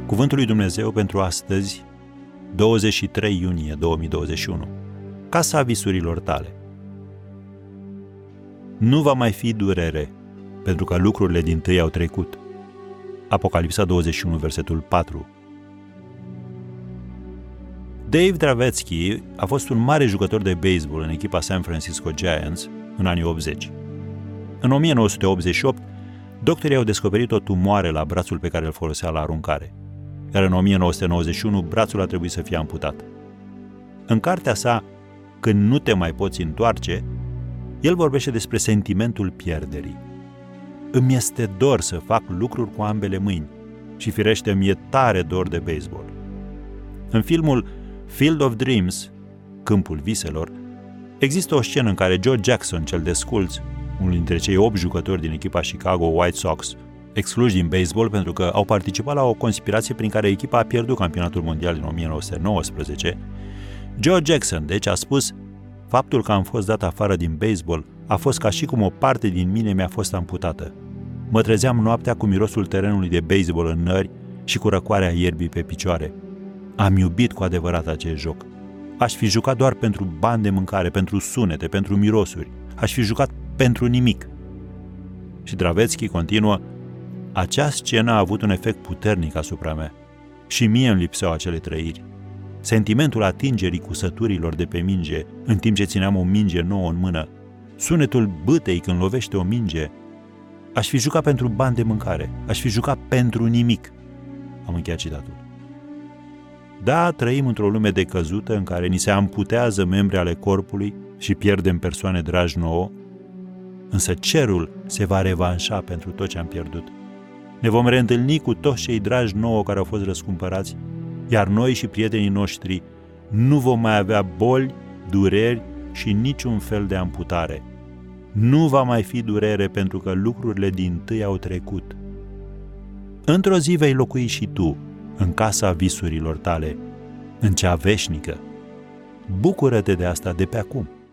Cuvântul lui Dumnezeu pentru astăzi, 23 iunie 2021. Casa visurilor tale. Nu va mai fi durere, pentru că lucrurile dintâi au trecut. Apocalipsa 21, versetul 4. Dave Dravetzky a fost un mare jucător de baseball în echipa San Francisco Giants în anii 80. În 1988, doctorii au descoperit o tumoare la brațul pe care îl folosea la aruncare, iar în 1991 brațul a trebuit să fie amputat. În cartea sa, Când nu te mai poți întoarce, el vorbește despre sentimentul pierderii. Îmi este dor să fac lucruri cu ambele mâini și firește mi-e tare dor de baseball. În filmul Field of Dreams, Câmpul Viselor, există o scenă în care Joe Jackson, cel de sculț, unul dintre cei 8 jucători din echipa Chicago White Sox, excluși din baseball pentru că au participat la o conspirație prin care echipa a pierdut campionatul mondial din 1919, Joe Jackson, deci, a spus: faptul că am fost dat afară din baseball a fost ca și cum o parte din mine mi-a fost amputată. Mă trezeam noaptea cu mirosul terenului de baseball în nări și cu răcoarea ierbii pe picioare. Am iubit cu adevărat acest joc. Aș fi jucat doar pentru bani de mâncare, pentru sunete, pentru mirosuri. Aș fi jucat pentru nimic. Și Dravetzky continuă: acea scenă a avut un efect puternic asupra mea. Și mie îmi lipseau acele trăiri. Sentimentul atingerii cusăturilor de pe minge, în timp ce țineam o minge nouă în mână, sunetul bâtei când lovește o minge. Aș fi jucat pentru bani de mâncare, aș fi jucat pentru nimic. Am încheiat citatul. Da, trăim într-o lume decăzută în care ni se amputează membri ale corpului și pierdem persoane dragi nouă, însă cerul se va revanșa pentru tot ce am pierdut. Ne vom reîntâlni cu toți cei dragi nouă care au fost răscumpărați, iar noi și prietenii noștri nu vom mai avea boli, dureri și niciun fel de amputare. Nu va mai fi durere pentru că lucrurile dintâi au trecut. Într-o zi vei locui și tu în casa visurilor tale, în cea veșnică. Bucură-te de asta de pe acum.